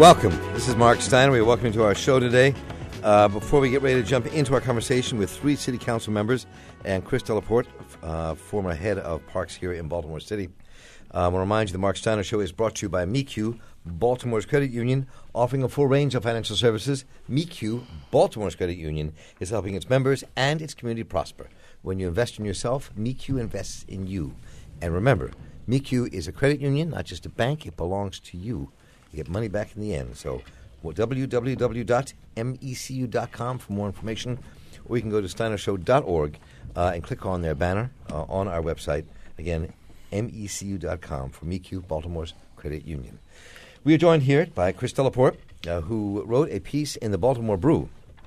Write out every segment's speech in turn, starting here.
Welcome. This is Mark Steiner. We're welcome to our show today. Before we get ready to jump into our conversation with three city council members and Chris Delaporte, former head of parks here in Baltimore City, I want to remind you the Mark Steiner Show is brought to you by MECU, Baltimore's credit union, offering a full range of financial services. MECU, Baltimore's credit union, is helping its members and its community prosper. When you invest in yourself, MECU invests in you. And remember, MECU is a credit union, not just a bank. It belongs to you. You get money back in the end. So www.mecu.com for more information, or you can go to steinershow.org and click on their banner on our website. Again, mecu.com for MECU, Baltimore's credit union. We are joined here by Chris Delaporte, who wrote a piece in the Baltimore Brew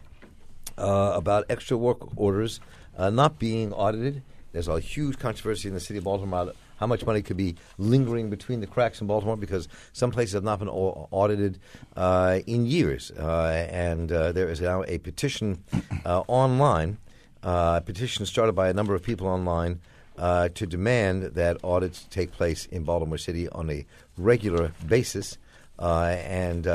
about extra work orders not being audited. There's a huge controversy in the city of Baltimore about how much money could be lingering between the cracks in Baltimore because some places have not been audited in years. And there is now a petition online, a petition started by a number of people online to demand that audits take place in Baltimore City on a regular basis. That's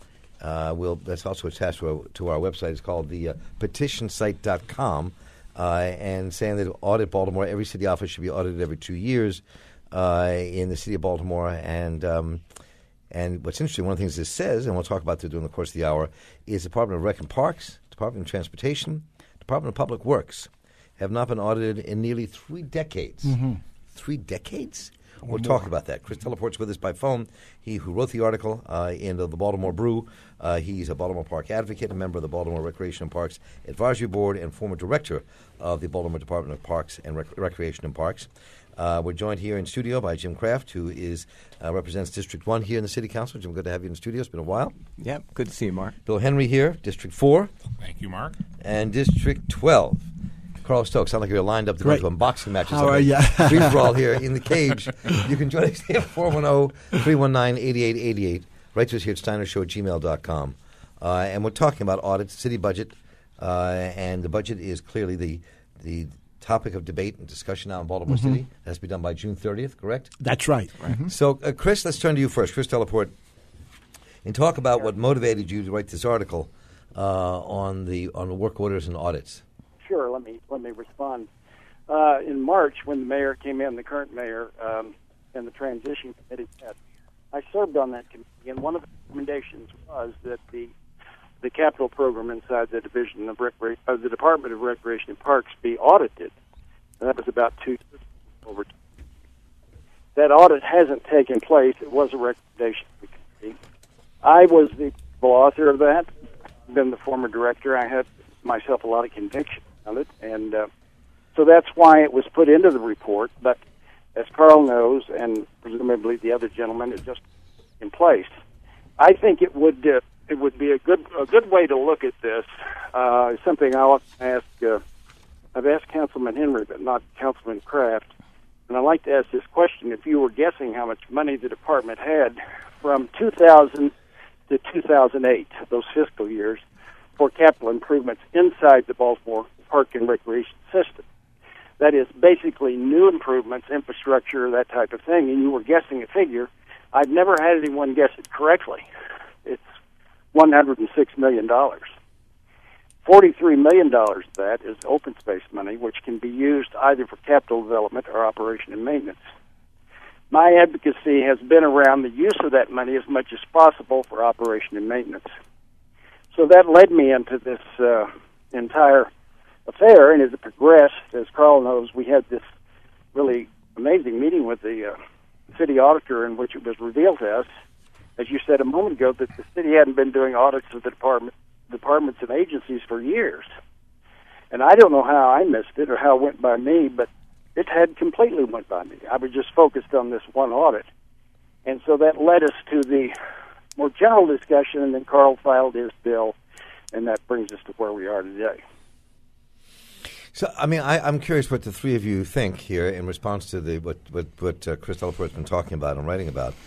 also attached to our website. It's called the petitionsite.com. And saying that audit Baltimore, every city office should be audited every 2 years in the city of Baltimore. And what's interesting, one of the things this says, and we'll talk about this during the course of the hour, is Department of Rec and Parks, Department of Transportation, Department of Public Works have not been audited in nearly 3 decades. Mm-hmm. 3 decades? We'll talk about that. Chris Delaporte's with us by phone. He who wrote the article in the Baltimore Brew. He's a Baltimore Park advocate, a member of the Baltimore Recreation and Parks Advisory Board, and former director of the Baltimore Department of Parks and Recreation and Parks. We're joined here in studio by Jim Kraft, who represents District 1 here in the City Council. Jim, good to have you in the studio. It's been a while. Yeah, good to see you, Mark. Bill Henry here, District 4. Thank you, Mark. And District 12. Carl Stokes, sound like you're lined up to go to a boxing match or something. How are you? Free-for-all here in the cage. You can join us at 410-319-8888. Write to us here at steinershow@gmail.com. And we're talking about audits, city budget, and the budget is clearly the topic of debate and discussion now in Baltimore City. It has to be done by June 30th, correct? That's right. Mm-hmm. So, Chris, let's turn to you first. Chris Delaporte, and talk about what motivated you to write this article on the work orders and audits. Sure. Let me respond. In March, when the mayor came in, the current mayor, and the transition committee met, I served on that committee, and one of the recommendations was that the capital program inside the division of the Department of Recreation and Parks be audited. And that was about 2 years over time. That audit hasn't taken place. It was a recommendation of the committee. I was the author of that. I've been the former director. I had myself a lot of conviction on it, and so that's why it was put into the report. But as Carl knows, and presumably the other gentleman, is just in place. I think it would be a good way to look at this. Something I often ask. I've asked Councilman Henry, but not Councilman Kraft, and I'd like to ask this question: if you were guessing how much money the department had from 2000 to 2008, those fiscal years, for capital improvements inside the Baltimore Park and Recreation system. That is basically new improvements, infrastructure, that type of thing, and you were guessing a figure. I've never had anyone guess it correctly. It's $106 million. $43 million of that is open space money, which can be used either for capital development or operation and maintenance. My advocacy has been around the use of that money as much as possible for operation and maintenance. So that led me into this entire affair, and as it progressed, as Carl knows, we had this really amazing meeting with the city auditor in which it was revealed to us, as you said a moment ago, that the city hadn't been doing audits of the departments and agencies for years. And I don't know how I missed it or how it went by me, but it had completely went by me. I was just focused on this one audit. And so that led us to the more general discussion, and then Carl filed his bill, and that brings us to where we are today. So, I mean, I'm curious what the three of you think here in response to what Chris Delaporte's been talking about and writing about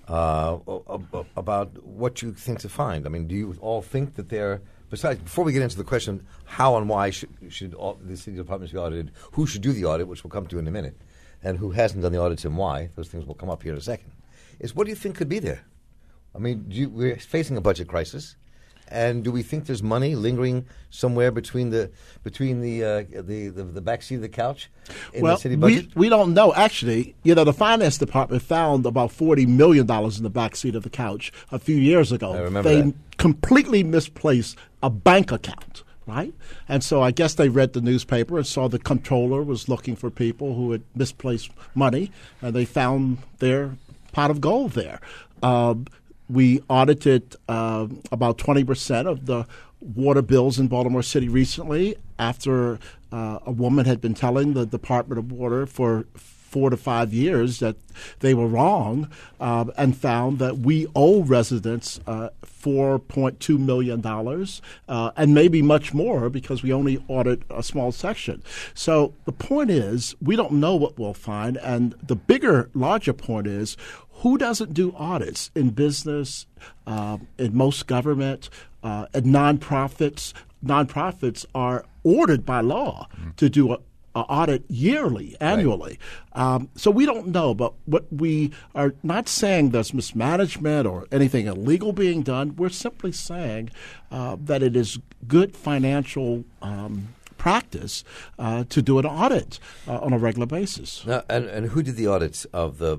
what you think to find. I mean, do you all think that besides, before we get into the question how and why should all the city departments be audited, who should do the audit, which we'll come to in a minute, and who hasn't done the audits and why, those things will come up here in a second, is what do you think could be there? I mean, we're facing a budget crisis, and do we think there's money lingering somewhere between the backseat of the couch in the city budget? We don't know. Actually, the finance department found about $40 million in the backseat of the couch a few years ago. I remember they that. completely misplaced a bank account. Right? And so I guess they read the newspaper and saw the comptroller was looking for people who had misplaced money, and they found their pot of gold there. We audited about 20% of the water bills in Baltimore City recently after a woman had been telling the Department of Water for 4 to 5 years that they were wrong, and found that we owe residents $4.2 million and maybe much more because we only audit a small section. So the point is, we don't know what we'll find, and the larger point is, who doesn't do audits in business, in most government, and nonprofits? Nonprofits are ordered by law to do an audit yearly, annually. Right. So we don't know, but what we are not saying there's mismanagement or anything illegal being done. We're simply saying that it is good financial practice to do an audit on a regular basis. Now, and who did the audits of the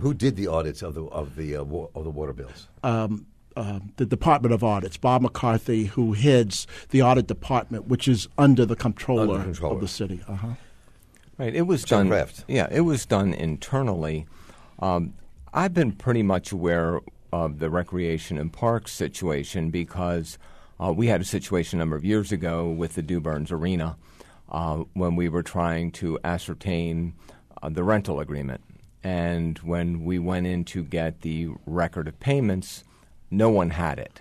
water bills? The Department of Audits, Bob McCarthy, who heads the audit department, which is under the comptroller of the city. Right, it was John done. Kraft. Yeah, it was done internally. I've been pretty much aware of the recreation and parks situation because we had a situation a number of years ago with the Dew Burns Arena when we were trying to ascertain the rental agreement. And when we went in to get the record of payments, no one had it.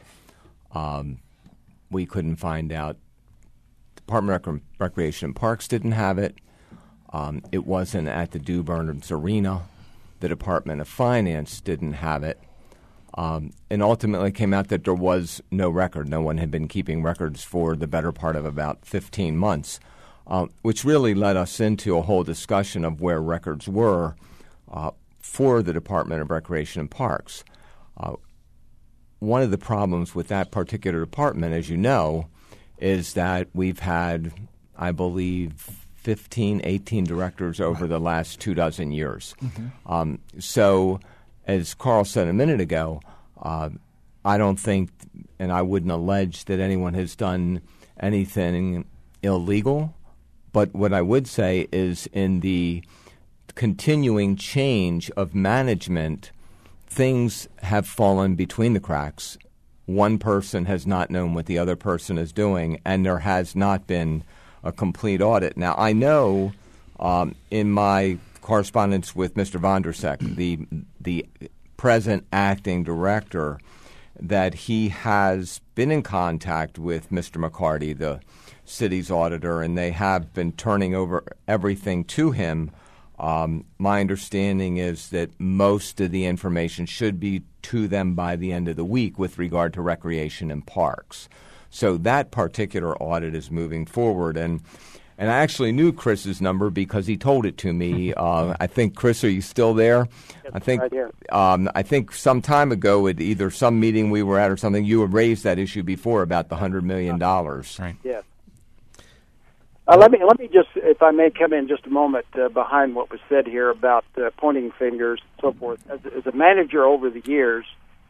We couldn't find out. Department of Recreation and Parks didn't have it. It wasn't at the Dew Burns Arena. The Department of Finance didn't have it. And ultimately it came out that there was no record. No one had been keeping records for the better part of about 15 months, which really led us into a whole discussion of where records were for the Department of Recreation and Parks. One of the problems with that particular department, as you know, is that we've had, I believe, 15, 18 directors over the last 24 years. Mm-hmm. So, as Carl said a minute ago, I don't think, and I wouldn't allege that anyone has done anything illegal, but what I would say is in the continuing change of management, things have fallen between the cracks. One person has not known what the other person is doing, and there has not been a complete audit. Now, I know in my correspondence with Mr. Vondersek, the present acting director, that he has been in contact with Mr. McCarty, the city's auditor, and they have been turning over everything to him. My understanding is that most of the information should be to them by the end of the week with regard to recreation and parks. So that particular audit is moving forward. And I actually knew Chris's number because he told it to me. I think, Chris, are you still there? Yes, I think right here. I think some time ago at either some meeting we were at or something, you had raised that issue before about the $100 million. Right. Yes. Let me just, if I may, come in just a moment behind what was said here about pointing fingers and so forth. As a manager over the years,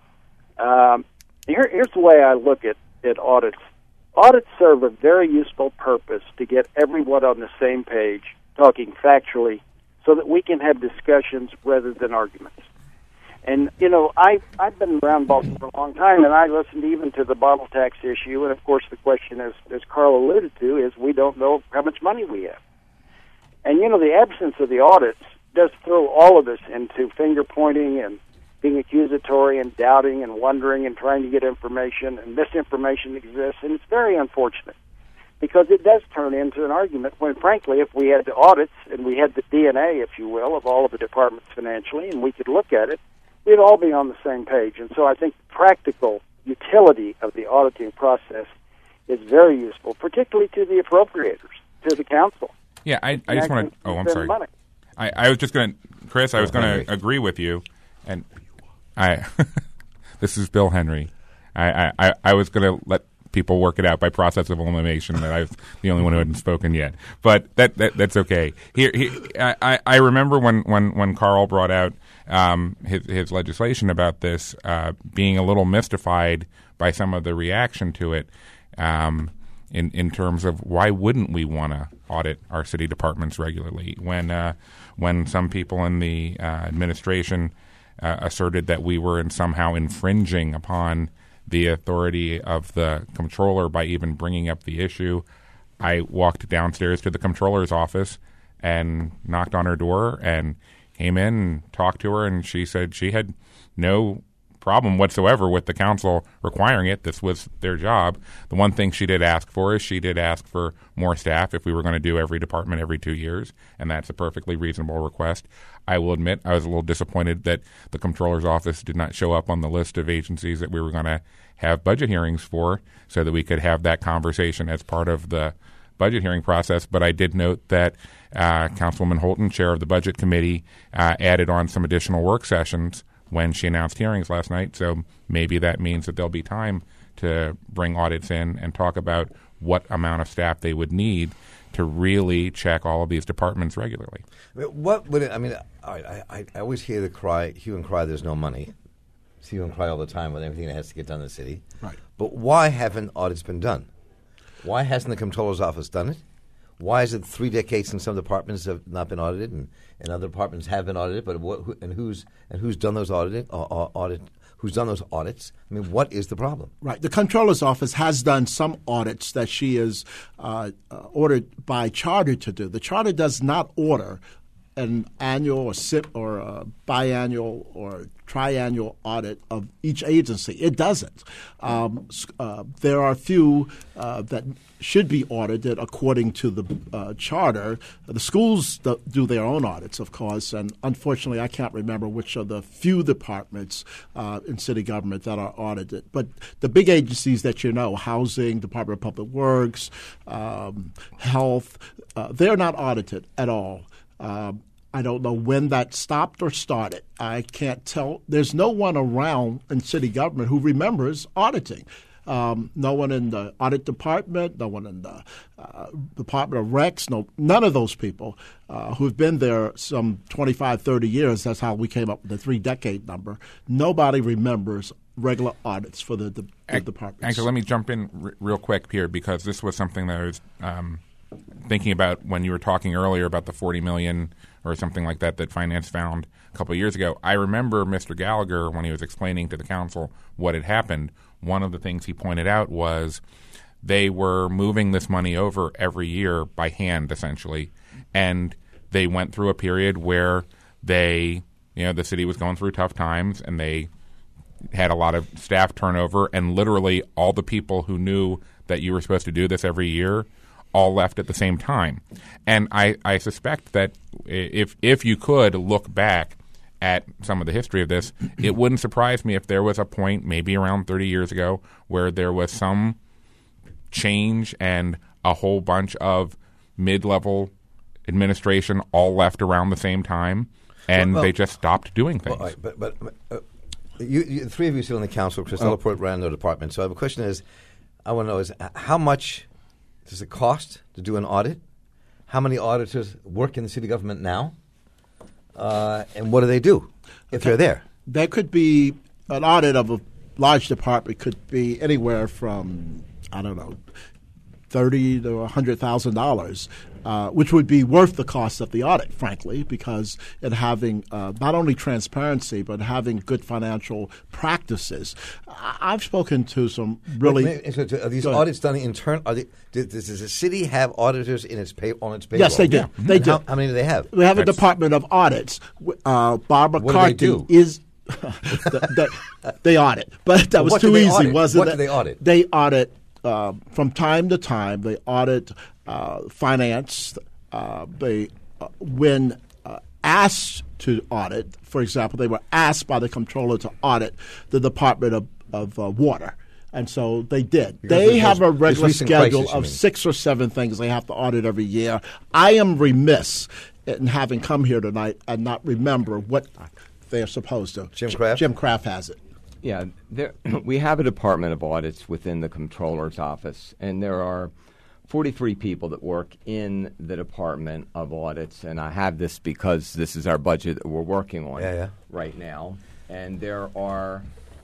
here's the way I look at audits. Audits serve a very useful purpose to get everyone on the same page, talking factually, so that we can have discussions rather than arguments. And, I've been around Baltimore for a long time, and I listened even to the bottle tax issue. And, of course, the question, as Carl alluded to, is we don't know how much money we have. And, the absence of the audits does throw all of us into finger-pointing and being accusatory and doubting and wondering and trying to get information, and misinformation exists. And it's very unfortunate because it does turn into an argument when, frankly, if we had the audits and we had the DNA, if you will, of all of the departments financially, and we could look at it, we'd all be on the same page. And so I think the practical utility of the auditing process is very useful, particularly to the appropriators, to the council. Yeah, I just want to – I'm sorry. Money. I was just going to – Chris, I was going to agree with you. And the This is Bill Henry. I was going to let people work it out by process of elimination that I was the only one who hadn't spoken yet. But that's okay. I remember when Carl brought out his legislation about this, being a little mystified by some of the reaction to it, in terms of why wouldn't we want to audit our city departments regularly when some people in the administration asserted that we were somehow infringing upon the authority of the comptroller by even bringing up the issue. I walked downstairs to the comptroller's office and knocked on her door and came in and talked to her, and she said she had no problem whatsoever with the council requiring it. This was their job. The one thing she did ask for is she did ask for more staff if we were going to do every department every 2 years, and that's a perfectly reasonable request. I will admit I was a little disappointed that the comptroller's office did not show up on the list of agencies that we were going to have budget hearings for so that we could have that conversation as part of the budget hearing process. But I did note that Councilwoman Holton, chair of the Budget Committee, added on some additional work sessions when she announced hearings last night. So maybe that means that there'll be time to bring audits in and talk about what amount of staff they would need to really check all of these departments regularly. What would it, I mean, I always hear the cry, hue and cry, there's no money. It's hue and cry all the time with everything that has to get done in the city. Right. But why haven't audits been done? Why hasn't the comptroller's office done it? Why is it 3 decades since some departments have not been audited and other departments have been audited? But who's done those who's done those audits? I mean, what is the problem? Right. The comptroller's office has done some audits that she is ordered by charter to do. The charter does not order an annual or biannual or triannual audit of each agency. It doesn't. There are a few that should be audited according to the charter. The schools do their own audits, of course, and unfortunately I can't remember which of the few departments in city government that are audited. But the big agencies that you know, Housing, Department of Public Works, Health, they're not audited at all. I don't know when that stopped or started. I can't tell. There's no one around in city government who remembers auditing. No one in the audit department, no one in the Department of Recs, none of those people who've been there some 25, 30 years. That's how we came up with the 3-decade number. Nobody remembers regular audits for the departments. Actually, let me jump in real quick here because this was something that I was thinking about when you were talking earlier about the $40 million or something like that Finance found a couple of years ago. I remember Mr. Gallagher, when he was explaining to the council what had happened, one of the things he pointed out was they were moving this money over every year by hand, essentially, and they went through a period where the city was going through tough times, and they had a lot of staff turnover, and literally all the people who knew that you were supposed to do this every year all left at the same time. And I suspect that if you could look back at some of the history of this, it wouldn't surprise me if there was a point maybe around 30 years ago where there was some change and a whole bunch of mid-level administration all left around the same time, and they just stopped doing things. Well, but you, three of you sit on the council. Chris Elleport ran the department. So the question is, I want to know is how much does it cost to do an audit? How many auditors work in the city government now? And what do they do if they're there? There could be an audit of a large department could be anywhere from, I don't know, $30,000 to $100,000, which would be worth the cost of the audit, frankly, because in having not only transparency but having good financial practices. I've spoken to some really. Are these audits done internally? Does the city have auditors on its payroll? Yes, they do. Yeah. They do. How many do they have? We have a Department of Audits. Barbara Carty is. They audit, but that was too easy, wasn't it? What do they audit? They audit from time to time. They audit finance. When asked to audit, for example, they were asked by the comptroller to audit the Department of Water. And so they did. They have a regular schedule of 6 or 7 things they have to audit every year. I am remiss in having come here tonight and not remember what they are supposed to. Jim Craft? Jim Craft has it. Yeah, we have a Department of Audits within the Comptroller's office, and there are 43 people that work in the Department of Audits, and I have this because this is our budget that we're working on right now. And there are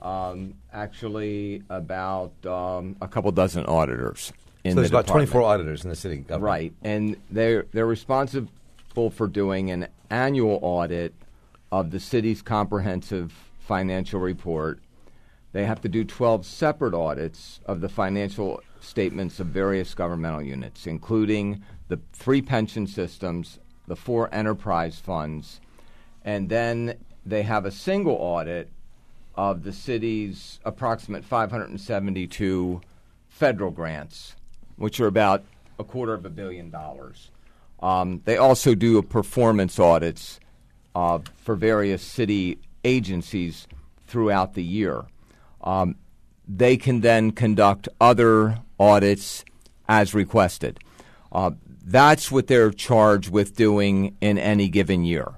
actually about a couple dozen auditors in the department. So there's about 24 auditors in the city government. Right, and they're responsible for doing an annual audit of the city's comprehensive financial report. They have to do 12 separate audits of the financial statements of various governmental units, including the 3 pension systems, the 4 enterprise funds, and then they have a single audit of the city's approximate 572 federal grants, which are about $250 million. They also do performance audits for various city agencies throughout the year. They can then conduct other audits as requested. That's what they're charged with doing in any given year.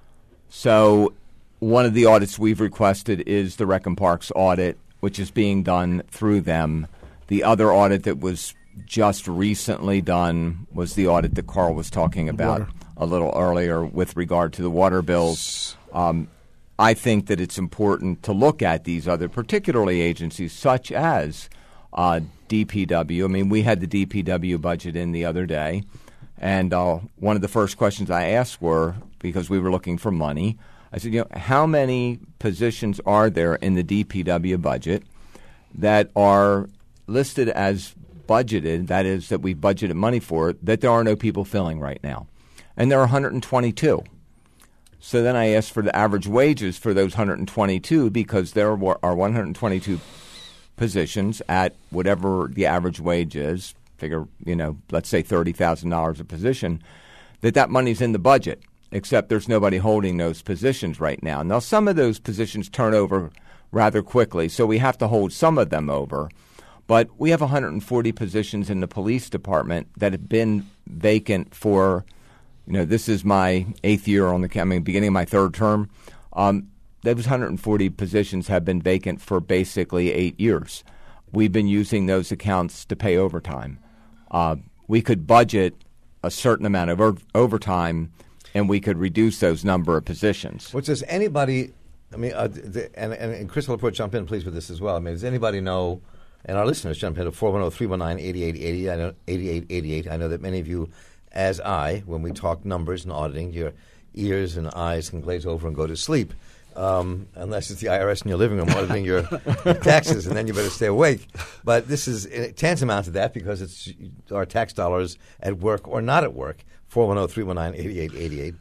So one of the audits we've requested is the Rec and Parks audit, which is being done through them. The other audit that was just recently done was the audit that Carl was talking about a little earlier with regard to the water bills. I think that it's important to look at these other, particularly agencies such as DPW. I mean, we had the DPW budget in the other day, and one of the first questions I asked were, because we were looking for money, I said, how many positions are there in the DPW budget that are listed as budgeted, that is, that we budgeted money for, that there are no people filling right now? And there are 122. So then I asked for the average wages for those 122 because there are 122 positions at whatever the average wage is, figure, let's say $30,000 a position, that money's in the budget, except there's nobody holding those positions right now. Now, some of those positions turn over rather quickly, so we have to hold some of them over. But we have 140 positions in the police department that have been vacant for this is my 8th year on the beginning of my 3rd term. Those 140 positions have been vacant for basically 8 years. We've been using those accounts to pay overtime. We could budget a certain amount of overtime, and we could reduce those number of positions. Which does anybody? I mean, and Chris Laporte, jump in, please, with this as well. I mean, does anybody know? And our listeners jump in at 410-319-8888. I know 8888. I know that many of you, as when we talk numbers and auditing, your ears and eyes can glaze over and go to sleep, unless it's the IRS in your living room auditing your taxes, and then you better stay awake. But this is tantamount to that because it's our tax dollars at work or not at work. 410-319-8888.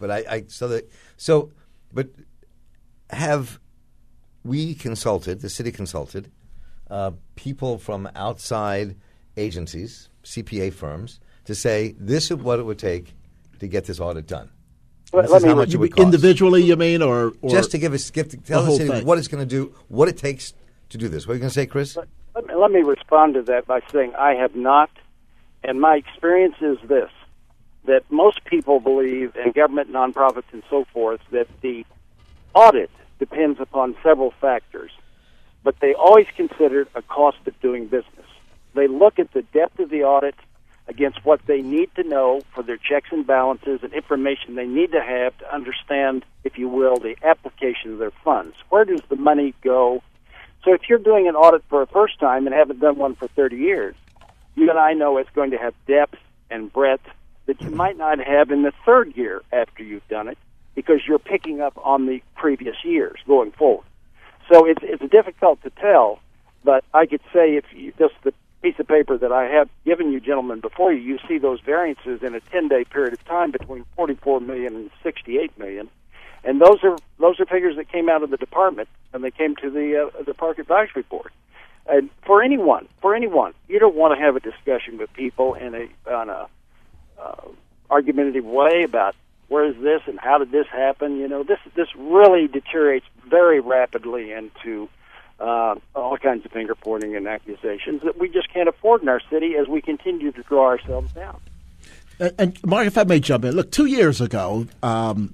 But have we consulted? The city consulted people from outside agencies, CPA firms, to say this is what it would take to get this audit done. This is how much it would cost. Individually, you mean, or just to tell the city what it's going to do, what it takes to do this. What are you going to say, Chris? Let me respond to that by saying I have not, and my experience is this, that most people believe, and government, nonprofits, and so forth, that the audit depends upon several factors, but they always consider a cost of doing business. They look at the depth of the audit against what they need to know for their checks and balances and information they need to have to understand, if you will, the application of their funds. Where does the money go? So if you're doing an audit for a first time and haven't done one for 30 years, you and I know it's going to have depth and breadth that you might not have in the 3rd year after you've done it because you're picking up on the previous years going forward. So it's difficult to tell, but I could say if you just the piece of paper that I have given you gentlemen before you see those variances in a 10-day period of time between $44 million and $68 million. And those are figures that came out of the department and they came to the Park Advisory Board. And for anyone, you don't want to have a discussion with people on a argumentative way about where is this and how did this happen. This really deteriorates very rapidly into all kinds of finger pointing and accusations that we just can't afford in our city as we continue to draw ourselves down. And Mark, if I may jump in, look, 2 years ago,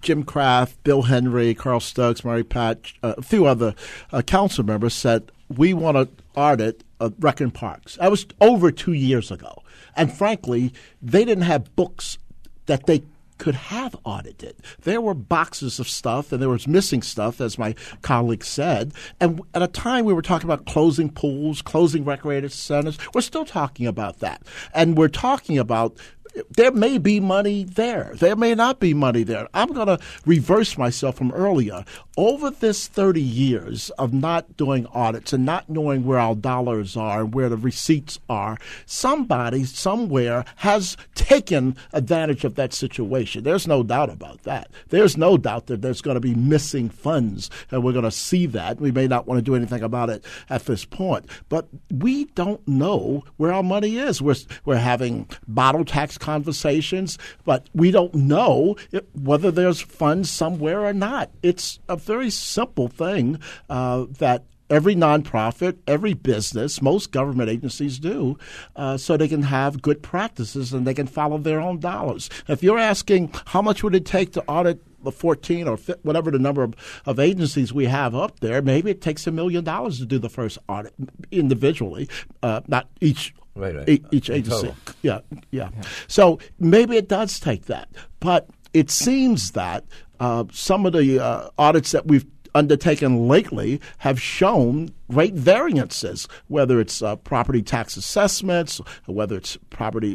Jim Kraft, Bill Henry, Carl Stokes, Mary Pat, a few other council members said, we want to audit rec and parks. That was over 2 years ago. And frankly, they didn't have books that they could have audited. There were boxes of stuff, and there was missing stuff, as my colleague said. And at a time we were talking about closing pools, closing recreation centers. We're still talking about that. And we're talking about there may be money there. There may not be money there. I'm going to reverse myself from earlier. Over this 30 years of not doing audits and not knowing where our dollars are and where the receipts are, somebody somewhere has taken advantage of that situation. There's no doubt about that. There's no doubt that there's going to be missing funds, and we're going to see that. We may not want to do anything about it at this point. But we don't know where our money is. We're having bottle tax conversations, but we don't know whether there's funds somewhere or not. It's a very simple thing that every nonprofit, every business, most government agencies do, so they can have good practices and they can follow their own dollars. If you're asking how much would it take to audit the 14 or whatever the number of agencies we have up there, maybe it takes $1 million to do the first audit individually, not each. Right. Each agency. Yeah. So maybe it does take that. But it seems that some of the audits that we've undertaken lately have shown great variances, whether it's property tax assessments, whether it's property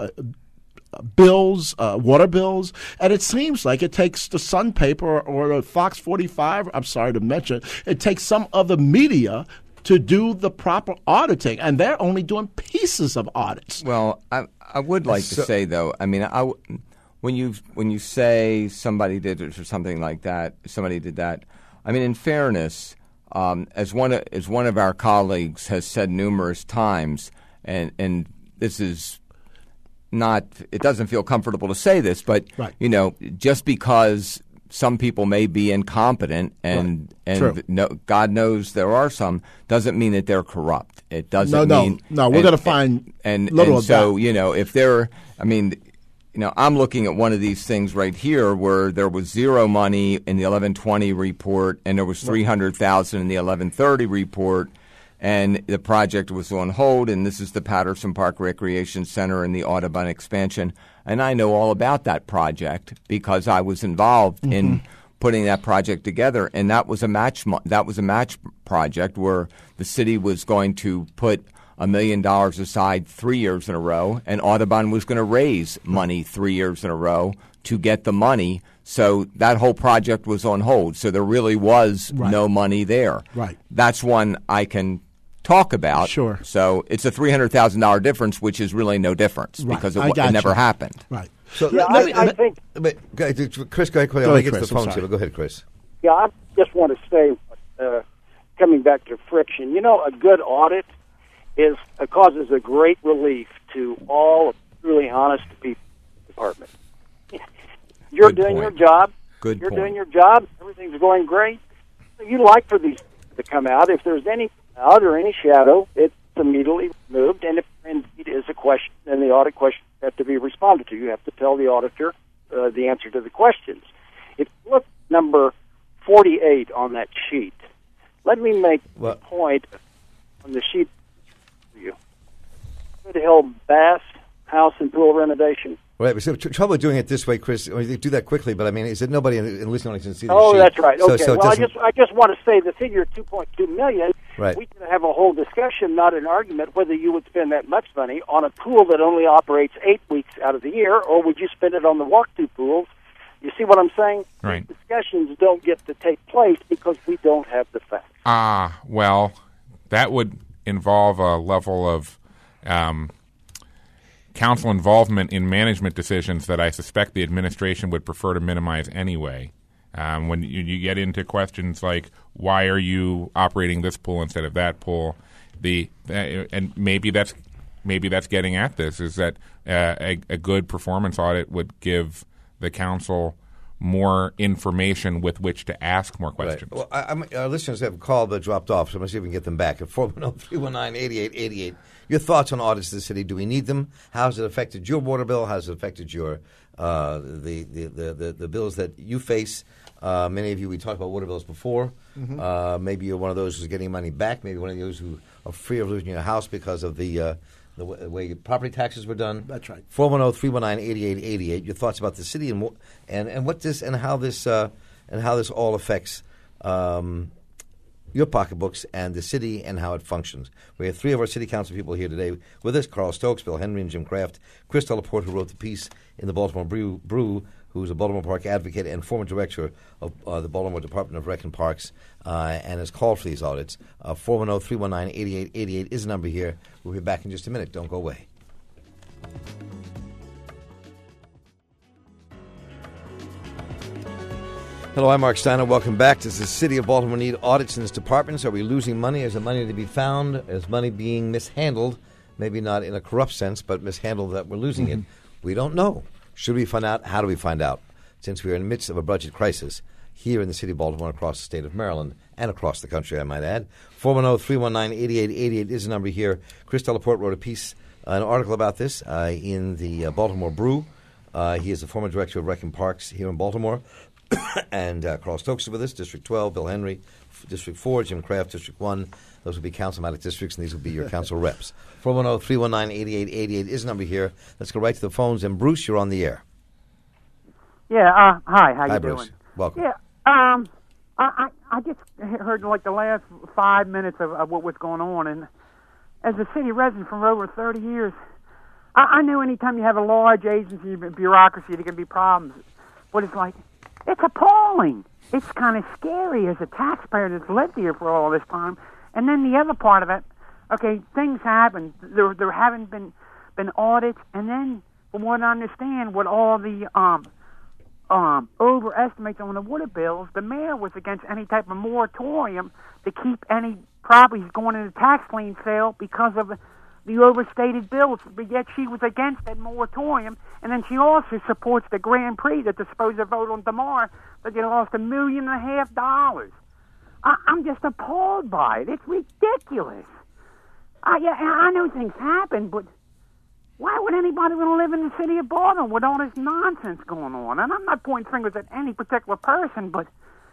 bills, water bills, and it seems like it takes the Sun paper or the Fox 45, I'm sorry to mention, it takes some other media to do the proper auditing, and they're only doing pieces of audits. Well, I would like to say, though, I mean, when you say somebody did it or something like that, somebody did that, I mean, in fairness, as one of our colleagues has said numerous times, and this is not, it doesn't feel comfortable to say this, but right. You know, just because some people may be incompetent, and God knows there are some, doesn't mean that they're corrupt. It doesn't mean no. We're going to find little of so, that. You know, if they're, I mean, you know, I'm looking at one of these things right here where there was zero money in the 1120 report, and there was $300,000 in the 1130 report, and the project was on hold. And this is the Patterson Park Recreation Center and the Audubon expansion. And I know all about that project because I was involved in putting that project together. And that was a match project where the city was going to put $1 million aside 3 years in a row, and Audubon was going to raise money 3 years in a row to get the money. So that whole project was on hold. So there really was no money there. Right. That's one I can talk about. Sure. So it's a $300,000 difference, which is really no difference because it never happened. Right. So I think. Chris, go ahead. Go ahead, Get Chris, the phone I'm sorry. too. Go ahead, Chris. Yeah, I just want to say, coming back to friction, you know, a good audit causes a great relief to all truly honest people in the department. You're doing your job. You're doing your job. Everything's going great. You like for these to come out. If there's any doubt or any shadow, it's immediately removed. And if there indeed is a question, then the audit questions have to be responded to. You have to tell the auditor the answer to the questions. If you look at number 48 on that sheet, let me make a point on the sheet for you. Good Hill Bass House and Pool renovation. Right, so trouble doing it this way, Chris. I mean, they do that quickly, but I mean, is that nobody in listening audience can see the sheet? Oh, that's right. Okay. So I just want to say the figure $2.2 million. Right. We can have a whole discussion, not an argument, whether you would spend that much money on a pool that only operates 8 weeks out of the year, or would you spend it on the walk-to pools? You see what I'm saying? Right. These discussions don't get to take place because we don't have the facts. Well, that would involve a level of council involvement in management decisions that I suspect the administration would prefer to minimize anyway. When you get into questions like, why are you operating this pool instead of that pool, and maybe that's getting at this, is that a good performance audit would give the council more information with which to ask more questions. Right. Well, our listeners have called but dropped off, so I'm going to see if we can get them back. At 410-319-8888. Your thoughts on audits in the city. Do we need them? How has it affected your water bill? How has it affected your the bills that you face? Many of you, we talked about water bills before. Mm-hmm. Maybe you're one of those who's getting money back. Maybe one of those who are free of losing your house because of the way property taxes were done. That's right. 410-319-8888. Your thoughts about the city and what this and how this all affects your pocketbooks and the city and how it functions. We have three of our city council people here today with us: Carl Stokes, Bill Henry, and Jim Kraft. Chris Delaporte, who wrote the piece in the Baltimore Brew, who's a Baltimore Park advocate and former director of the Baltimore Department of Rec and Parks, and has called for these audits. 410-319-8888 is the number here. We'll be back in just a minute. Don't go away. Hello, I'm Mark Steiner. Welcome back. Does the city of Baltimore need audits in its departments? Are we losing money? Is there money to be found? Is money being mishandled? Maybe not in a corrupt sense, but mishandled that we're losing it. We don't know. Should we find out? How do we find out? Since we are in the midst of a budget crisis here in the city of Baltimore, across the state of Maryland, and across the country, I might add. 410-319-8888 is the number here. Chris Delaporte wrote a piece, an article about this in the Baltimore Brew. He is the former director of Rec and Parks here in Baltimore. And Carl Stokes is with us, District 12, Bill Henry, District 4, Jim Kraft, District 1. Those will be councilmatic districts, and these will be your council reps. 410-319-8888 is the number here. Let's go right to the phones. And Bruce, you're on the air. Yeah, hi, how you Bruce. doing? Welcome. Yeah, I just heard like the last 5 minutes of what was going on, and as a city resident for over 30 years, I knew anytime you have a large agency, bureaucracy, there can be problems. But it's like, it's appalling. It's kind of scary as a taxpayer that's lived here for all this time. And then the other part of it, okay, things happen. There haven't been audits, and then from what I understand, with all the overestimates on the water bills, the mayor was against any type of moratorium to keep any properties going into tax lien sale because of the overstated bills. But yet she was against that moratorium, and then she also supports the Grand Prix that's supposed to vote on tomorrow that they lost $1.5 million. I'm just appalled by it. It's ridiculous. I know things happen, but why would anybody want to live in the city of Baltimore with all this nonsense going on? And I'm not pointing fingers at any particular person, but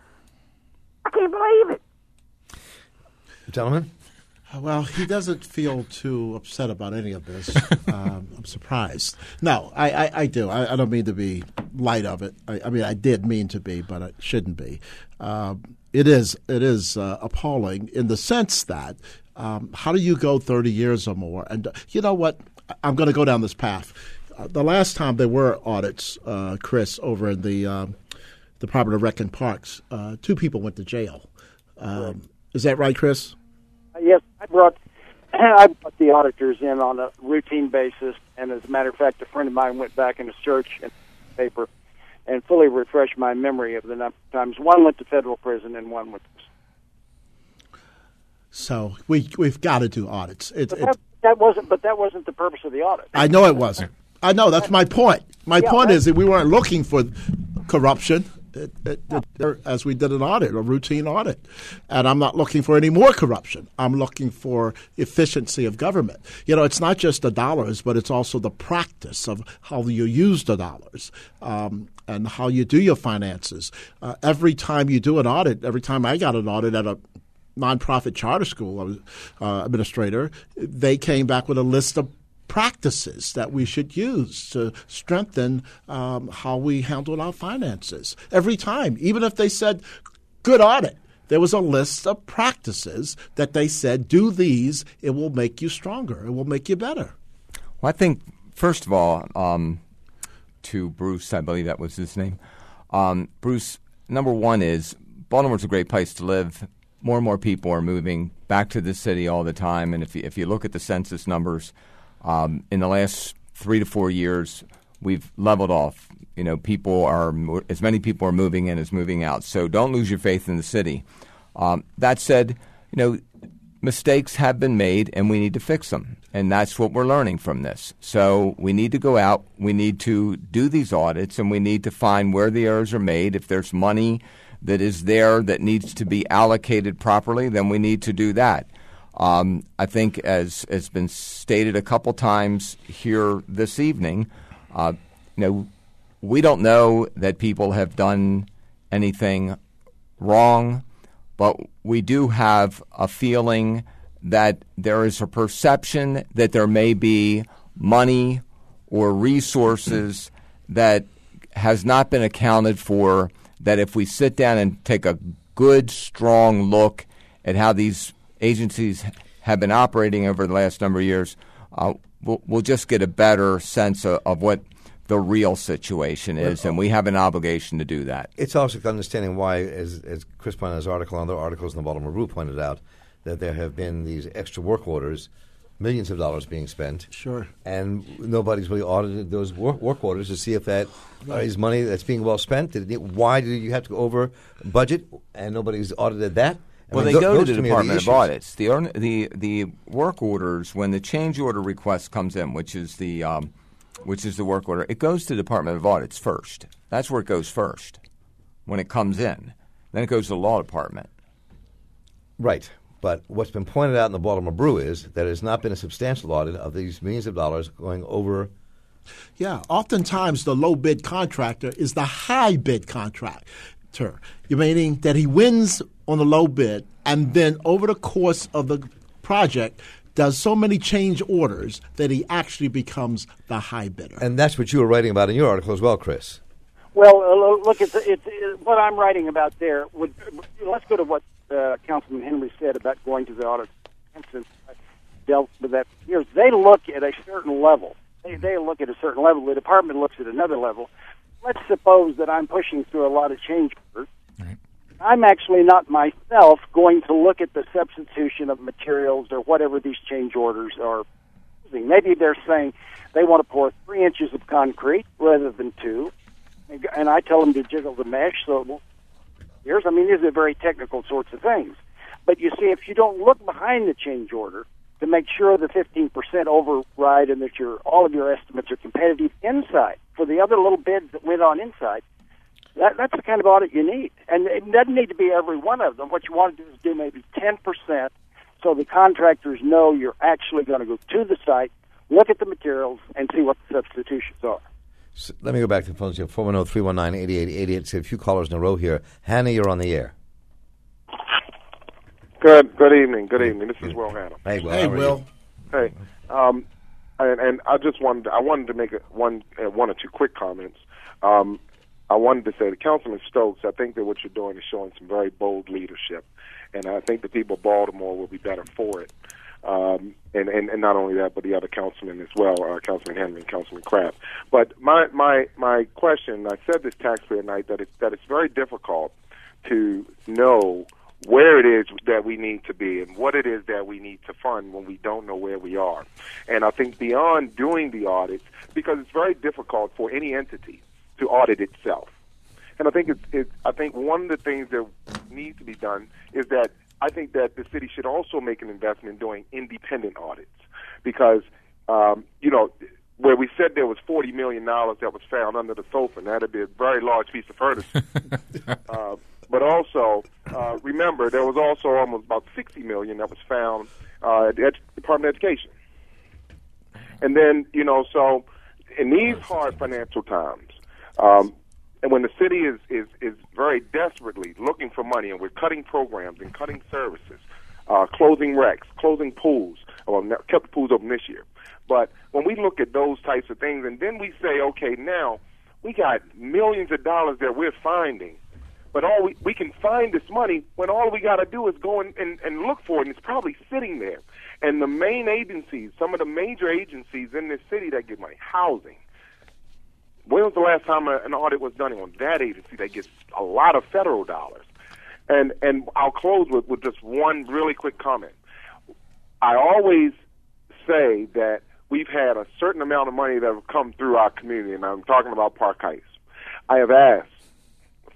I can't believe it. Gentlemen? Well, he doesn't feel too upset about any of this. I'm surprised. No, I do. I don't mean to be light of it. I mean, I did mean to be, but I shouldn't be. It is appalling in the sense that how do you go 30 years or more? And you know what? I'm going to go down this path. The last time there were audits, Chris, over in the Department of Rec and Parks, 2 people went to jail. Is that right, Chris? Yes, I brought the auditors in on a routine basis, and as a matter of fact, a friend of mine went back in his search and paper and fully refreshed my memory of the number of times. One went to federal prison and one went to... So we've got to do audits. That wasn't the purpose of the audit. I know it wasn't. I know, that's my point. My point is that we weren't looking for corruption as we did an audit, a routine audit. And I'm not looking for any more corruption. I'm looking for efficiency of government. You know, it's not just the dollars, but it's also the practice of how you use the dollars and how you do your finances. Every time you do an audit, every time I got an audit at a nonprofit charter school, I was administrator, they came back with a list of practices that we should use to strengthen how we handle our finances. Every time, even if they said, good audit, there was a list of practices that they said, do these, it will make you stronger, it will make you better. Well, I think, first of all, to Bruce, I believe that was his name, Bruce, number one is Baltimore's a great place to live. More and more people are moving back to the city all the time, and if you look at the census numbers, in the last 3 to 4 years, we've leveled off. You know, as many people are moving in as moving out. So don't lose your faith in the city. That said, you know, mistakes have been made, and we need to fix them. And that's what we're learning from this. So we need to go out, we need to do these audits, and we need to find where the errors are made. If there's money that is there that needs to be allocated properly, then we need to do that. I think, as has been stated a couple times here this evening, we don't know that people have done anything wrong, but we do have a feeling that there is a perception that there may be money or resources that has not been accounted for, that if we sit down and take a good, strong look at how these agencies have been operating over the last number of years, we'll just get a better sense of what the real situation is, and we have an obligation to do that. It's also understanding why, as Chris pointed out in his article and other articles in the Baltimore Brew pointed out, that there have been these extra work orders, millions of dollars being spent. Sure. And nobody's really audited those work orders to see if that is money that's being well spent. Why did you have to go over budget, and nobody's audited that? Well, they go to the Department of Audits. The work orders, when the change order request comes in, which is the work order, it goes to the Department of Audits first. That's where it goes first when it comes in. Then it goes to the law department. Right. But what's been pointed out in the Baltimore Brew is that there's not been a substantial audit of these millions of dollars going over. Yeah, oftentimes the low bid contractor is the high bid contractor. Meaning that he wins on the low bid, and then over the course of the project does so many change orders that he actually becomes the high bidder. And that's what you were writing about in your article as well, Chris. Well, look, it's what I'm writing about there. Let's go to what Councilman Henry said about going to the audit. Since I dealt with that for years, they look at a certain level. They look at a certain level. The department looks at another level. Let's suppose that I'm pushing through a lot of change orders. Right. I'm actually not myself going to look at the substitution of materials or whatever these change orders are using. Maybe they're saying they want to pour 3 inches of concrete rather than 2, and I tell them to jiggle the mesh. So these are very technical sorts of things. But you see, if you don't look behind the change order to make sure the 15% override and that all of your estimates are competitive inside for the other little bids that went on inside, that's the kind of audit you need. And it doesn't need to be every one of them. What you want to do is do maybe 10% so the contractors know you're actually going to go to the site, look at the materials, and see what the substitutions are. So let me go back to the phones here. 410-319-8888. See a few callers in a row here. Hannah, you're on the air. Good evening. This is Will Hannah. Hey, Will. Hey, Will. Hey, and I wanted to make one or two quick comments. I wanted to say to Councilman Stokes, I think that what you're doing is showing some very bold leadership, and I think the people of Baltimore will be better for it. And not only that, but the other councilmen as well, Councilman Henry and Councilman Kraft. But my question, I said this taxpayer night, that it's very difficult to know where it is that we need to be and what it is that we need to fund when we don't know where we are. And I think beyond doing the audits, because it's very difficult for any entity to audit itself. And I think I think one of the things that needs to be done is that I think that the city should also make an investment in doing independent audits, because where we said there was $40 million that was found under the sofa, and that'd be a very large piece of furniture. But also, remember, there was also almost about $60 million that was found at the Department of Education. And then, so in these hard financial times, and when the city is very desperately looking for money, and we're cutting programs and cutting services, closing recs, closing pools, kept the pools open this year. But when we look at those types of things, and then we say, okay, now we got millions of dollars that we're finding, but we can find this money when all we got to do is go and look for it, and it's probably sitting there. And the main agencies, some of the major agencies in this city that get money, housing. When was the last time an audit was done on that agency that gets a lot of federal dollars? And I'll close with just one really quick comment. I always say that we've had a certain amount of money that have come through our community, and I'm talking about Park Heights. I have asked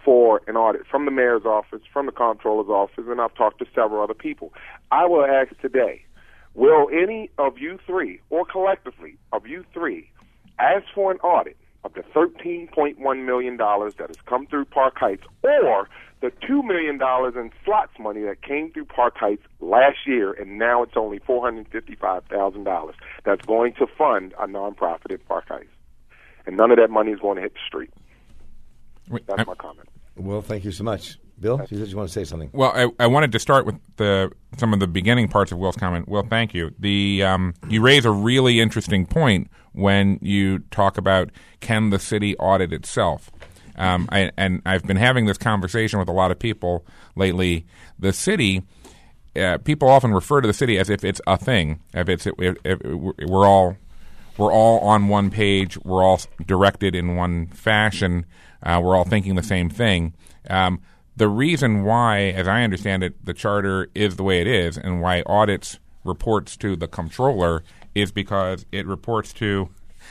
for an audit from the mayor's office, from the comptroller's office, and I've talked to several other people. I will ask today, will any of you three, or collectively of you three, ask for an audit of the $13.1 million that has come through Park Heights, or the $2 million in slots money that came through Park Heights last year, and now it's only $455,000 that's going to fund a nonprofit in Park Heights. And none of that money is going to hit the street. That's my comment. Well, thank you so much. Bill, you said you want to say something. Well, I wanted to start with some of the beginning parts of Will's comment. Will, thank you. You raise a really interesting point when you talk about, can the city audit itself? I've been having this conversation with a lot of people lately. The city, people often refer to the city as if it's a thing. If we're all on one page. We're all directed in one fashion. We're all thinking the same thing. The reason why, as I understand it, the charter is the way it is, and why audits reports to the comptroller is because it reports to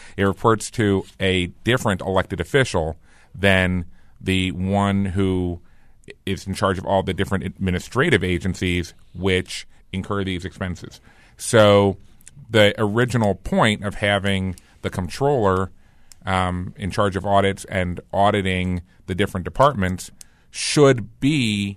a different elected official than the one who is in charge of all the different administrative agencies which incur these expenses. So the original point of having the comptroller in charge of audits and auditing the different departments should be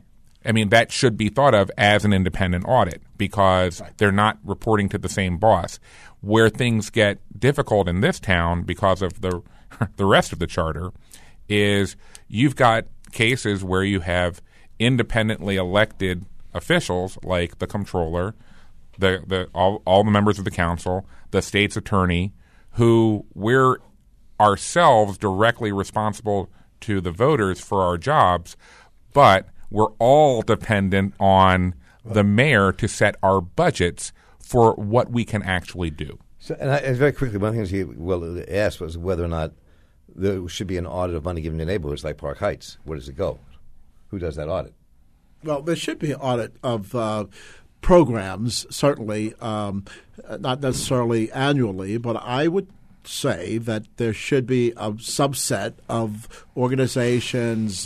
thought of as an independent audit, because they're not reporting to the same boss. Where things get difficult in this town because of the rest of the charter is you've got cases where you have independently elected officials like the comptroller, all the members of the council, the state's attorney, who we're ourselves directly responsible to the voters for our jobs, but we're all dependent on the mayor to set our budgets for what we can actually do. So, and very quickly, one of the things he asked was whether or not there should be an audit of money given to neighborhoods like Park Heights. Where does it go? Who does that audit? Well, there should be an audit of programs, certainly, not necessarily annually, but I would say that there should be a subset of organizations,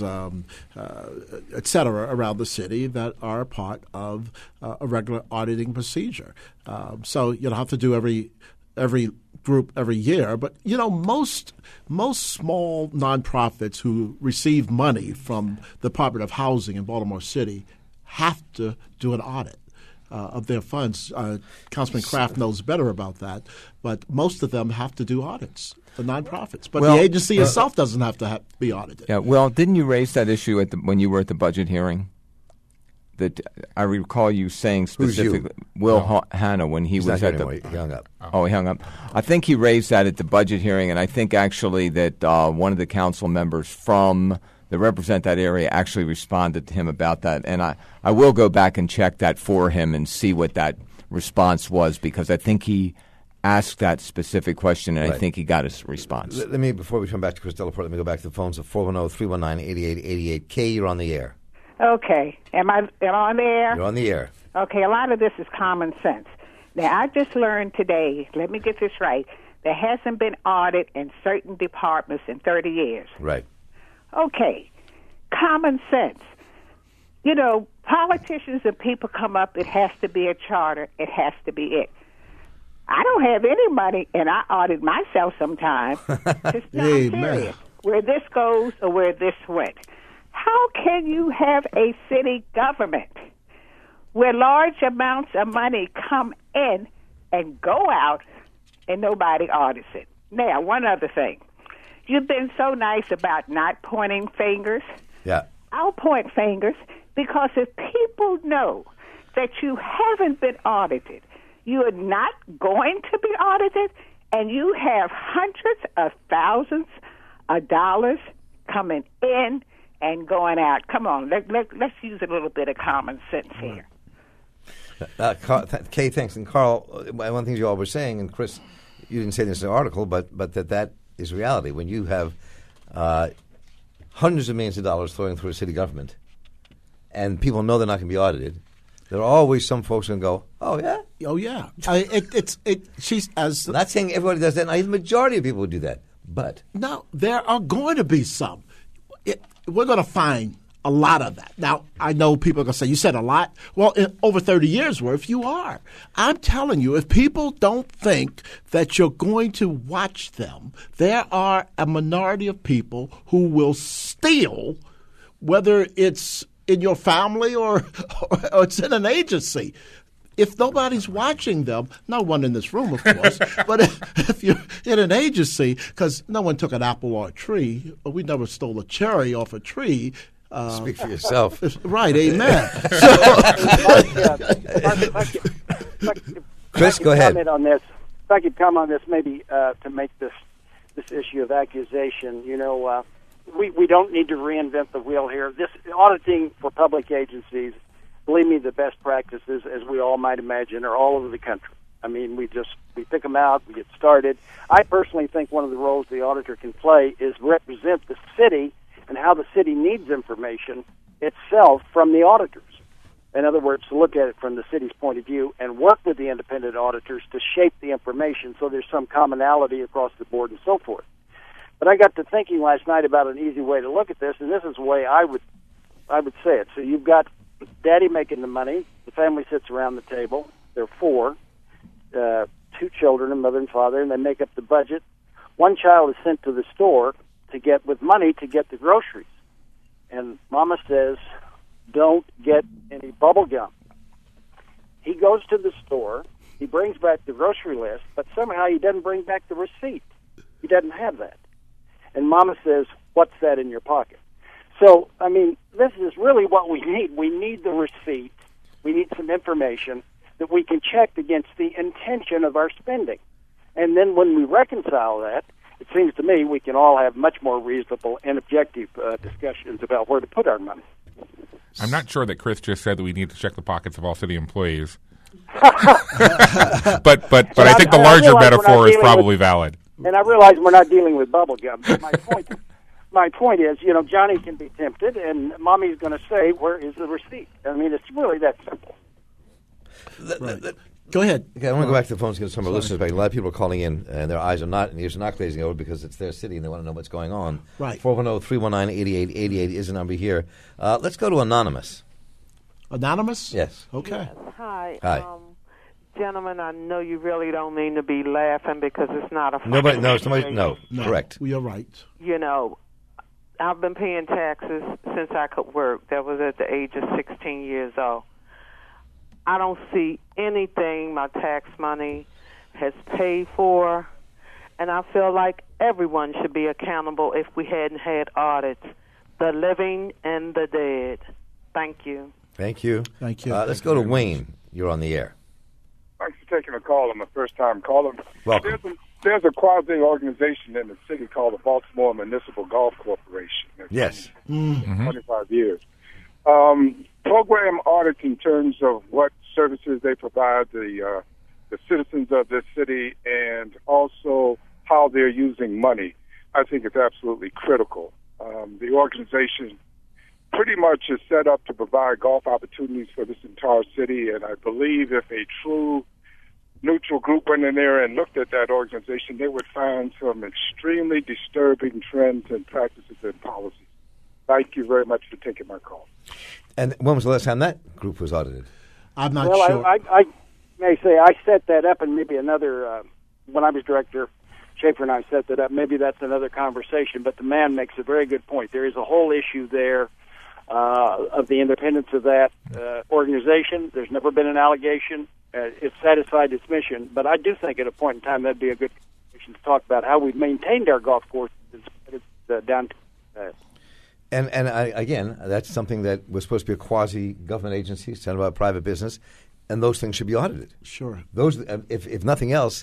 et cetera, around the city that are part of a regular auditing procedure. So you don't have to do every group every year, but most small nonprofits who receive money from the Department of Housing in Baltimore City have to do an audit of their funds. Councilman Kraft knows better about that, but most of them have to do audits, the nonprofits. But the agency itself doesn't have to be audited. Yeah, well, didn't you raise that issue when you were at the budget hearing? That I recall you saying specifically, Will Hanna, when he was at the. He hung up. Oh, he hung up. I think he raised that at the budget hearing, and I think actually that one of the council members that represent that area actually responded to him about that. And I will go back and check that for him and see what that response was, because I think he asked that specific question, and I think he got his response. Let me, before we come back to Chris Delaport, let me go back to the phones of 410-319-8888. Kay, you're on the air. Okay. Am I on the air? You're on the air. Okay, a lot of this is common sense. Now, I just learned today, let me get this right, there hasn't been audit in certain departments in 30 years. Right. Okay, common sense. Politicians and people come up, it has to be a charter, it has to be it. I don't have any money, and I audit myself sometimes. Just I'm serious. Where this goes or where this went. How can you have a city government where large amounts of money come in and go out and nobody audits it? Now, one other thing. You've been so nice about not pointing fingers. Yeah. I'll point fingers, because if people know that you haven't been audited, you are not going to be audited, and you have hundreds of thousands of dollars coming in and going out. Come on, let's use a little bit of common sense here. Kay, thanks. And Carl, one of the things you all were saying, and Chris, you didn't say this in the article, but that is reality. When you have hundreds of millions of dollars flowing through a city government, and people know they're not going to be audited, there are always some folks who go, "Oh yeah, oh yeah." She's as I'm not saying everybody does that. Not even the majority of people would do that, but no, there are going to be some. we're going to find a lot of that. Now, I know people are going to say, you said a lot. Well, in over 30 years worth, you are. I'm telling you, if people don't think that you're going to watch them, there are a minority of people who will steal, whether it's in your family or it's in an agency. If nobody's watching them, no one in this room, of course, but if you're in an agency, because no one took an apple or a tree, or we never stole a cherry off a tree. Speak for yourself. Right, amen. Chris, go ahead. Comment on this. If I could comment on this, maybe to make this issue of accusation, we don't need to reinvent the wheel here. This auditing for public agencies, believe me, the best practices, as we all might imagine, are all over the country. I mean, we pick them out, we get started. I personally think one of the roles the auditor can play is represent the city and how the city needs information itself from the auditors. In other words, to look at it from the city's point of view and work with the independent auditors to shape the information so there's some commonality across the board and so forth. But I got to thinking last night about an easy way to look at this, and this is the way I would say it. So you've got Daddy making the money. The family sits around the table. There are four, two children, a mother and father, and they make up the budget. One child is sent to the store to get the groceries. And Mama says, don't get any bubble gum. He goes to the store. He brings back the grocery list, but somehow he doesn't bring back the receipt. He doesn't have that. And Mama says, what's that in your pocket? So, I mean, this is really what we need. We need the receipt. We need some information that we can check against the intention of our spending. And then when we reconcile that, it seems to me we can all have much more reasonable and objective discussions about where to put our money. I'm not sure that Chris just said that we need to check the pockets of all city employees. but I think the larger metaphor is probably valid. And I realize we're not dealing with bubble gum. But my point is, Johnny can be tempted, and Mommy's going to say, where is the receipt? I mean, it's really that simple. Right. Go ahead. Okay, I want to go back to the phones and get some of our listeners back. A lot of people are calling in, and their eyes are not, and ears are not glazing over because it's their city and they want to know what's going on. Right. 410-319-8888 is the number here. Let's go to Anonymous. Anonymous? Yes. Okay. Yes. Hi. Hi. Gentlemen, I know you really don't mean to be laughing because it's not a Nobody. No. Correct. We are right. I've been paying taxes since I could work. That was at the age of 16 years old. I don't see anything my tax money has paid for, and I feel like everyone should be accountable if we hadn't had audits, the living and the dead. Thank you. Thank you. Thank you. Let's go to Wayne. You're on the air. Thanks for taking a call. I'm a first-time caller. Welcome. There's a quasi-organization in the city called the Baltimore Municipal Golf Corporation. Yes. 25 years. Program audits in terms of what services they provide the citizens of this city and also how they're using money, I think is absolutely critical. The organization pretty much is set up to provide golf opportunities for this entire city, and I believe if a true neutral group went in there and looked at that organization, they would find some extremely disturbing trends and practices and policies. Thank you very much for taking my call. And when was the last time that group was audited? I'm not sure. I may say I set that up, and maybe another, when I was director, Schaefer and I set that up. Maybe that's another conversation, but the man makes a very good point. There is a whole issue there of the independence of that organization. There's never been an allegation. It's satisfied its mission, but I do think at a point in time that'd be a good conversation to talk about how we've maintained our golf courses down to And again, that's something that was supposed to be a quasi-government agency, it's not about private business, and those things should be audited. Sure. Those, if nothing else,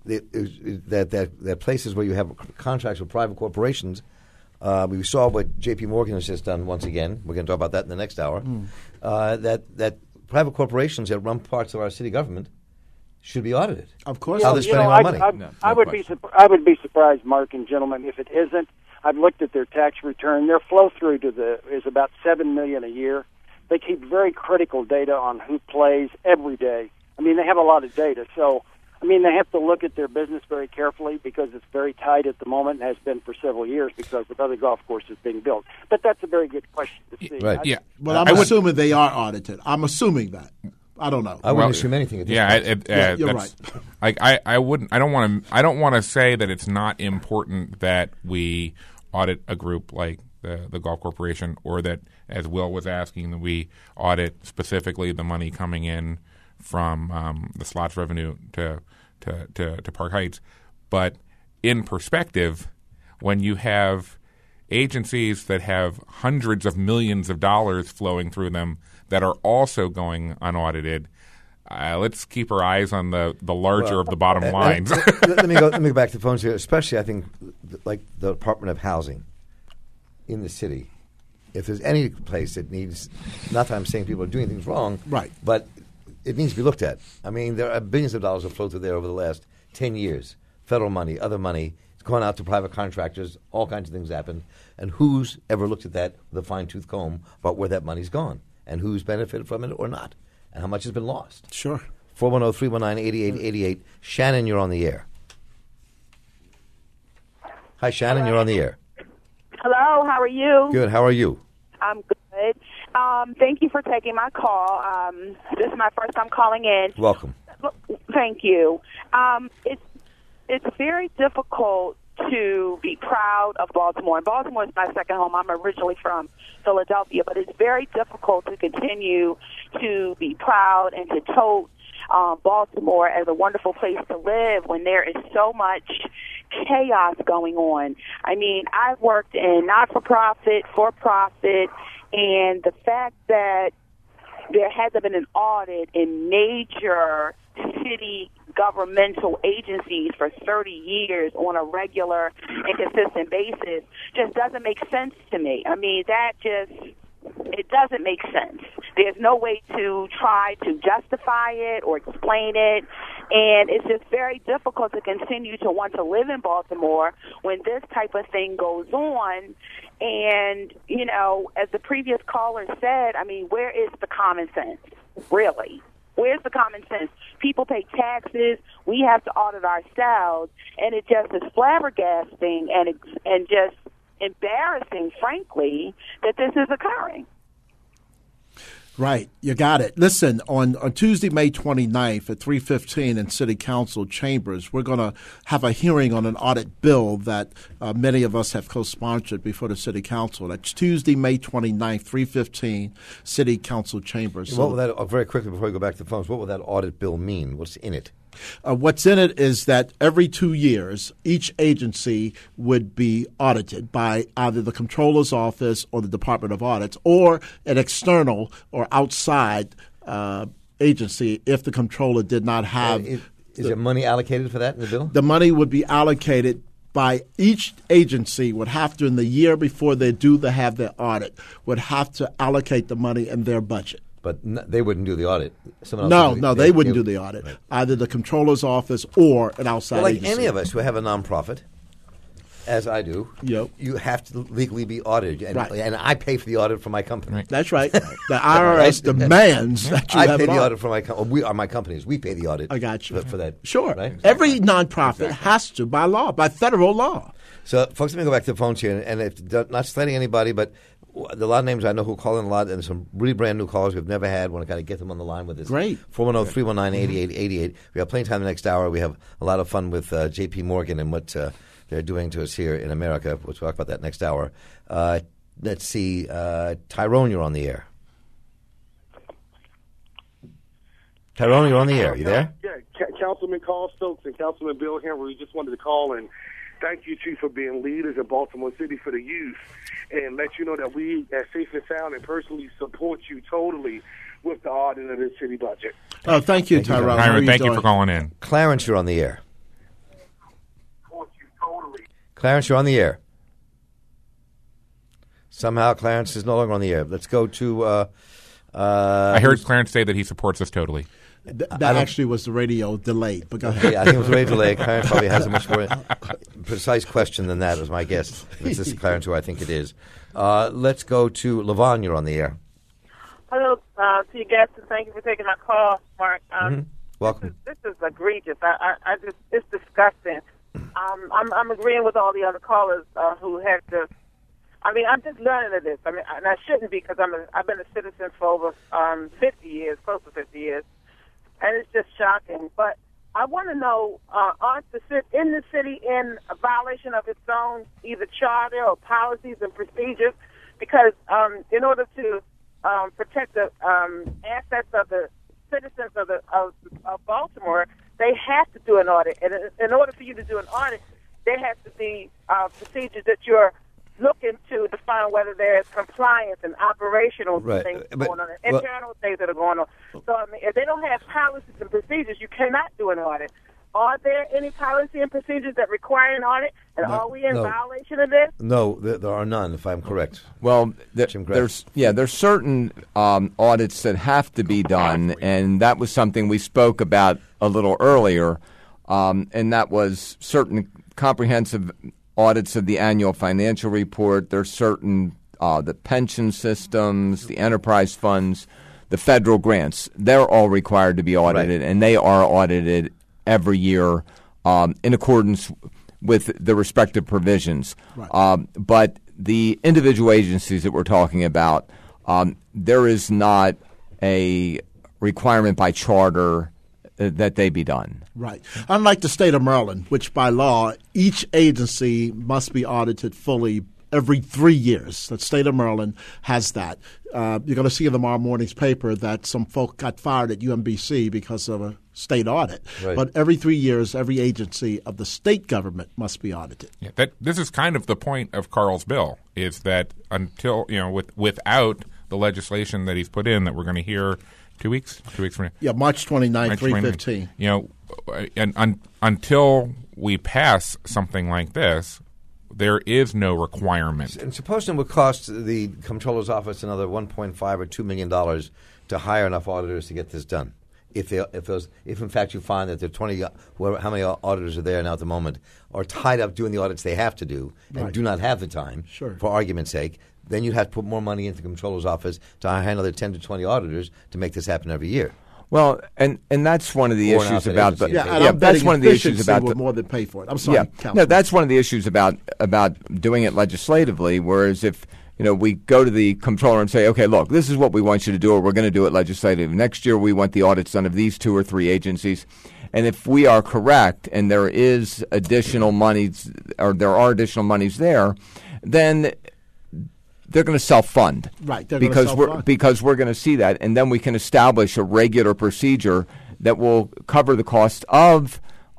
that places where you have contracts with private corporations, we saw what J.P. Morgan has just done once again. We're going to talk about that in the next hour. That private corporations that run parts of our city government should be audited. Of course. How they're spending our money. I would be surprised, Mark and gentlemen, if it isn't. I've looked at their tax return. Their flow through is about $7 million a year. They keep very critical data on who plays every day. I mean, they have a lot of data. So, I mean, they have to look at their business very carefully because it's very tight at the moment and has been for several years because of other golf courses being built. But that's a very good question to see. Right. Yeah. Well, I'm assuming they are audited. I'm assuming that. I don't know. I wouldn't assume anything at this point. You're right. Like I wouldn't. I don't want to say that it's not important that we audit a group like the Golf Corporation, or that, as Will was asking, that we audit specifically the money coming in from the slots revenue to Park Heights. But in perspective, when you have agencies that have hundreds of millions of dollars flowing through them that are also going unaudited, let's keep our eyes on the larger of the bottom lines. Let me go back to the phones here. Especially, I think, like the Department of Housing in the city. If there's any place that needs, not that I'm saying people are doing things wrong, right, but it needs to be looked at. I mean, there are billions of dollars that flow through there over the last 10 years. Federal money, other money. It's gone out to private contractors. All kinds of things happen. And who's ever looked at that with a fine-tooth comb about where that money's gone and who's benefited from it or not and how much has been lost? Sure. 410-319-8888. Shannon, you're on the air. Hi, Shannon. You're on the air. Hello. How are you? Good. How are you? I'm good. Thank you for taking my call. This is my first time calling in. Welcome. Thank you. It's very difficult to be proud of Baltimore. And Baltimore is my second home. I'm originally from Philadelphia, but it's very difficult to continue to be proud and to tote Baltimore as a wonderful place to live when there is so much chaos going on. I mean, I've worked in not-for-profit, for-profit, and the fact that there hasn't been an audit in major city governmental agencies for 30 years on a regular and consistent basis just doesn't make sense to me. I mean, it doesn't make sense. There's no way to try to justify it or explain it, and it's just very difficult to continue to want to live in Baltimore when this type of thing goes on. And, you know, as the previous caller said, I mean, where is the common sense, really? Where's the common sense? People pay taxes. We have to audit ourselves, and it just is flabbergasting and just embarrassing, frankly, that this is occurring. Right. You got it. Listen, on Tuesday, May 29th at 3:15 in City Council chambers, we're going to have a hearing on an audit bill that many of us have co-sponsored before the City Council. That's Tuesday, May 29th, 3:15, City Council chambers. What will that, very quickly before we go back to the phones, what will that audit bill mean? What's in it? What's in it is that every 2 years, each agency would be audited by either the Comptroller's Office or the Department of Audits or an external or outside agency if the Comptroller did not have. Is there money allocated for that in the bill? The money would be allocated by each agency would have to, in the year before they have their audit, would have to allocate the money in their budget. But they wouldn't do the audit. They wouldn't do the audit. Right. Either the Comptroller's Office or an outside agency. Like any of us who have a nonprofit, as I do, you have to legally be audited. And I pay for the audit for my company. Right. That's right. The IRS demands that you have I pay the audit for my company. My companies. We pay the audit. I got you. For that. Sure. Right? Every nonprofit has to, by law, by federal law. So, folks, let me go back to the phones here. And if, not slighting anybody, but there are a lot of names I know who call in a lot, and some really brand new callers we've never had. Want to kind of get them on the line with us. Great. 410-319-8888. We have plenty of time the next hour. We have a lot of fun with J.P. Morgan and what they're doing to us here in America. We'll talk about that next hour. Let's see. Tyrone, you're on the air. Tyrone, you're on the air. You there? Yeah, Councilman Carl Stokes and Councilman Bill Henry. We just wanted to call and thank you, Chief, for being leaders in Baltimore City for the youth, and let you know that we at Safe and Sound and personally support you totally with the audit of the city budget. Oh, thank you, Tyrone. Thank you for calling in. Clarence, you're on the air. Clarence, you're on the air. Somehow Clarence is no longer on the air. Let's go to... I heard Clarence say that he supports us totally. That actually was the radio delayed, but go ahead. Yeah, I think it was radio delayed. Clarence probably has a much more precise question than that, is my guess. This is Clarence, who I think it is. Let's go to Levon. You're on the air. Hello to your guests, and thank you for taking my call, Mark. Welcome. This is egregious. I just, it's disgusting. I'm agreeing with all the other callers who had to. I mean, I'm just learning of this. I mean, and I shouldn't be because I've been a citizen for over 50 years, close to 50 years, and it's just shocking. But I want to know, aren't the city in a violation of its own either charter or policies and procedures? Because in order to protect the assets of the citizens of Baltimore, they have to do an audit. And in order for you to do an audit, there has to be procedures that you're looking to find whether there's compliance and operational things going on, internal things that are going on. So, I mean, if they don't have policies and procedures, you cannot do an audit. Are there any policy and procedures that require an audit? And are we in violation of this? No, there are none, if I'm correct. Well, there's certain audits that have to be done, and that was something we spoke about a little earlier, and that was certain comprehensive audits of the annual financial report. There's certain the pension systems, the enterprise funds, the federal grants. They're all required to be audited, and they are audited every year in accordance with the respective provisions. But the individual agencies that we're talking about, there is not a requirement by charter that they be done. Right. Unlike the state of Maryland, which by law, each agency must be audited fully every 3 years. The state of Maryland has that. You're going to see in tomorrow morning's paper that some folk got fired at UMBC because of a state audit. Right. But every 3 years, every agency of the state government must be audited. Yeah, this is kind of the point of Carl's bill, is that until, without the legislation that he's put in that we're going to hear 2 weeks? 2 weeks from now? Yeah, March 29th, 3/15. And until we pass something like this, there is no requirement. And supposing it would cost the comptroller's office another $1.5 or $2 million to hire enough auditors to get this done. If in fact you find that there are 20, how many auditors are there now at the moment, are tied up doing the audits they have to do and do not have the time, for argument's sake, then you'd have to put more money into the comptroller's office to hire another 10 to 20 auditors to make this happen every year. Well, and that's one of the issues about the that's one of the issues about would more than pay for it. I'm sorry. No, that's one of the issues about doing it legislatively. Whereas if we go to the comptroller and say, okay, look, this is what we want you to do, or we're going to do it legislatively. Next year, we want the audits done of these 2 or 3 agencies. And if we are correct, and there is additional monies, or there are additional monies there, then they're going to self-fund, right? Because we're going to see that, and then we can establish a regular procedure that will cover the cost of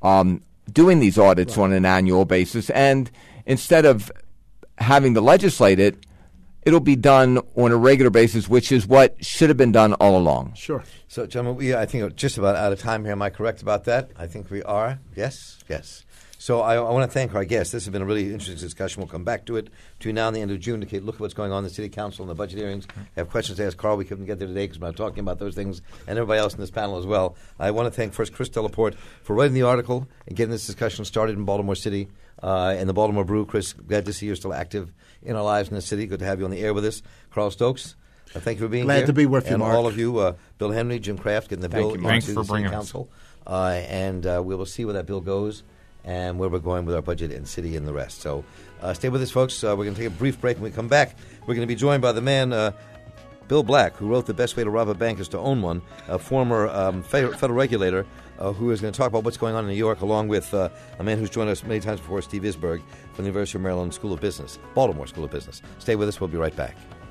doing these audits on an annual basis. And instead of having to legislate it, it'll be done on a regular basis, which is what should have been done all along. Sure. So, gentlemen, I think we're just about out of time here. Am I correct about that? I think we are. Yes. So I want to thank our guests. This has been a really interesting discussion. We'll come back to it between now and the end of June to look at what's going on in the City Council and the budget hearings. I have questions to ask Carl. We couldn't get there today because we're not talking about those things, and everybody else in this panel as well. I want to thank first Chris Delaporte for writing the article and getting this discussion started in Baltimore City and the Baltimore Brew. Chris, glad to see you're still active in our lives in the city. Good to have you on the air with us. Carl Stokes, thank you for being here. Glad to be with you, and Mark. all of you, Bill Henry, Jim Kraft, getting the bill Thanks into for the City bringing Council. And we will see where that bill goes and where we're going with our budget and city and the rest. So stay with us, folks. We're going to take a brief break. When we come back, we're going to be joined by the man, Bill Black, who wrote The Best Way to Rob a Bank is to Own One, a former federal regulator who is going to talk about what's going on in New York, along with a man who's joined us many times before, Steve Isberg, from the University of Maryland School of Business, Baltimore School of Business. Stay with us. We'll be right back.